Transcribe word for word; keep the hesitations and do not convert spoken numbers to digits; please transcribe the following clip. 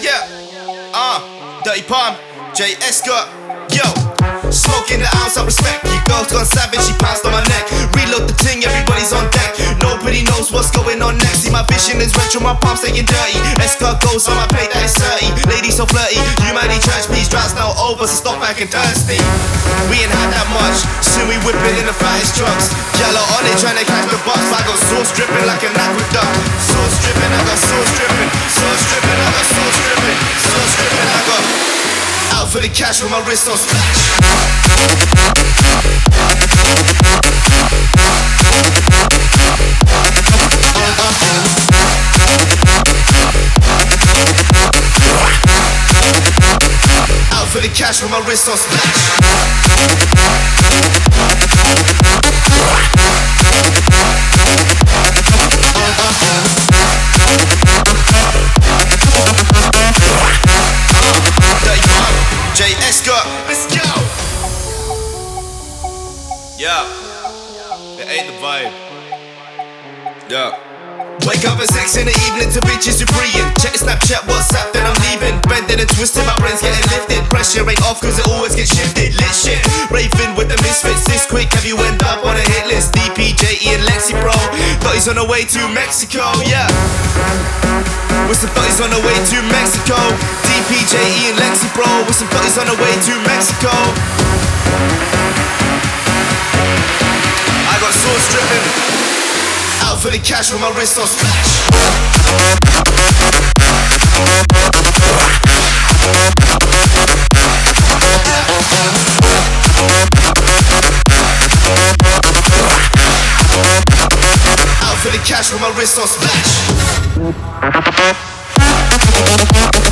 yeah. Uh, Dirty Palm, J. Escort, yo. Smoking the ounce, I respect you. Girl's gone savage, she pounced on my neck. Reload the ting, everybody's on deck. Nobody knows what's going on next. See, my vision is retro, my palms staying dirty. Escort goes on my plate, that is thirty. Lady so flirty, humanity trash, please droughts now over, so stop acting thirsty. We ain't had that much, soon we whipping in the fattest trucks. Yellow on it, trying to catch the bus. I got sauce dripping like an aqueduct. Sauce dripping, I got sauce dripping. Sauce dripping, I got sauce dripping. Sauce dripping, I got out for the cash with my wrist on splash. Out for the cash with my wrist on splash. J. Escort, let's go. Yeah, it ain't the vibe. Yeah. Wake up at six in the evening to bitches who preying. Check the Snapchat, WhatsApp, then I'm leaving. Bending and twisting, my brain's getting lifted. Pressure ain't off cause it always gets shifted. Lit shit, raving with the misfits. This quick, have you end up on a hit list? D P, J E and Lexi bro. Thoughties on the way to Mexico, yeah. With some thoughties on the way to Mexico. D P, J E and Lexi bro. With some thoughties on the way to Mexico. I got sauce dripping. Out for the cash with my wrist on splash. Out for the cash with my wrist on splash.